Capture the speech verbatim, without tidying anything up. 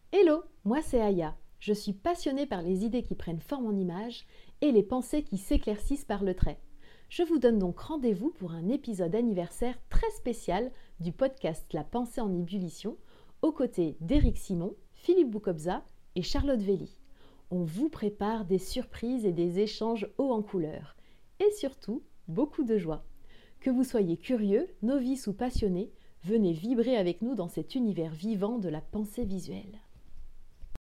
Hello, moi c'est Aya. Je suis passionnée par les idées qui prennent forme en images et les pensées qui s'éclaircissent par le trait. Je vous donne donc rendez-vous pour un épisode anniversaire très spécial du podcast La pensée en ébullition, aux côtés d'Éric Simon, Philippe Boukobza et Charlotte Velli. On vous prépare des surprises et des échanges hauts en couleurs. Et surtout, beaucoup de joie. Que vous soyez curieux, novice ou passionné, venez vibrer avec nous dans cet univers vivant de la pensée visuelle.